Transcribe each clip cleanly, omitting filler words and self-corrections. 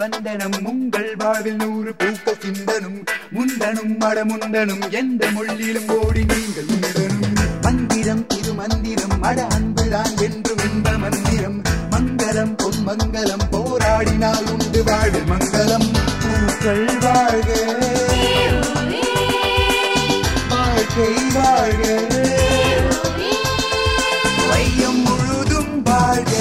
வந்தனம் உங்கள் வாழ்வில் 100 பூக்கள் சிந்தனும் முந்தனும் மடமுந்தனும் எந்த மொழியிலும் ஓடி நீங்கள் உண்டனும் மந்திரம் இது மந்திரம் மட அன்புதான் என்றும் இந்த மந்திரம் மங்களம் பொன் மங்களம் போராடினால் உண்டு வாழ்வில் மங்களம் பூக்கள் வாழ்க வாழ்க்கை வாழ்க வையம் முழுதும் வாழ்க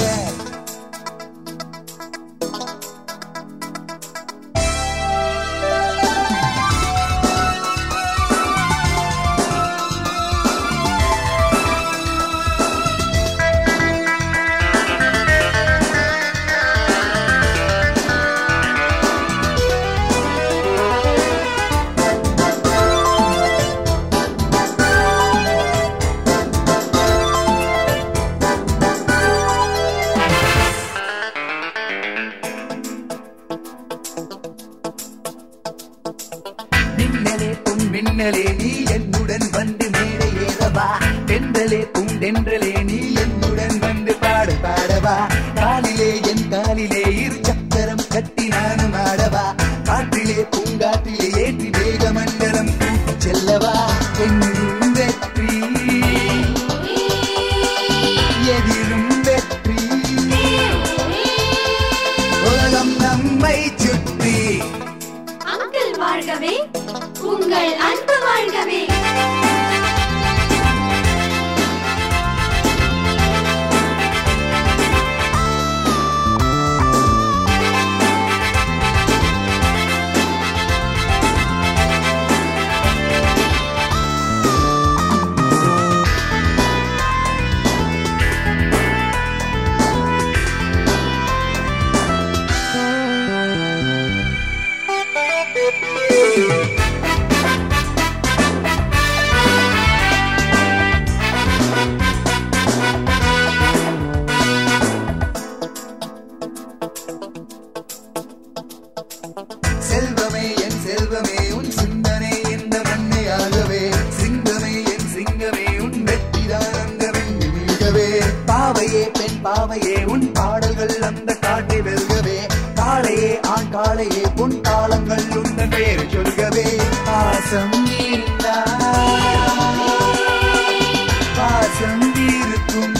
மின்னலே நீ என்னுடன் வந்து மேடை ஏறவா தென்றலே பூண்டென்றலே நீ என்னுடன் வந்து பாட பாடவா காலிலே என் காலிலே இரு சக்கரம் கட்டி நானும் ஆடவா காற்றிலே பூங்காற்றிலே ஏற்றி வேக மண்டலம் கூட்டி செல்லவா எங்கும் வெற்றி எதிரும் வெற்றி உலகம் நம்மை சுற்றி அங்கிள் வாழ்கவே உங்கள் அன்பு வாழ்கவே செல்வமே என் செல்வமே உன் சிந்தனை இந்த மண்ணையாகவே சிங்கமே என் சிங்கமே உன் வெற்றிதான் அந்த வெண்ணி மீகவே பாவையே பெண் பாவையே உன் பாடல்கள் அந்த காட்டை வெல்கவே காளையே ஆண் காளையே பொன் காலங்கள் உந்த பேர் சொல்கவே பாசம் பாசம் இருக்கும்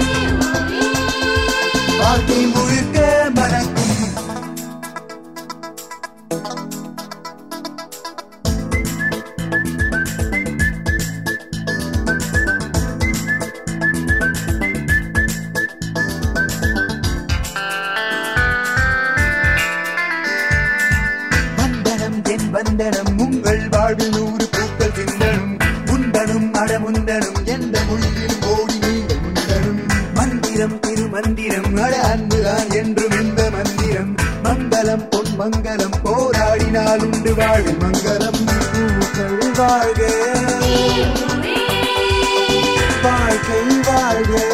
வாழ்க்கை முழுக்க மறக்கும் வந்தனம் உங்கள் வாழ்வில் 100 பூக்கள் சிந்தனும் முந்தனும் அடமுந்தனும் எந்த மொழியில் ஓடி நீங்கள் முந்தனும் மந்திரம் திருமந்திரம் அட அன்புதான் என்றும் இந்த மந்திரம் மங்களம் பொன் மங்களம் போராடினால் உண்டு வாழ்வில் மங்களம் பூக்கள் வாழ்க வாழ்க்கை வாழ்க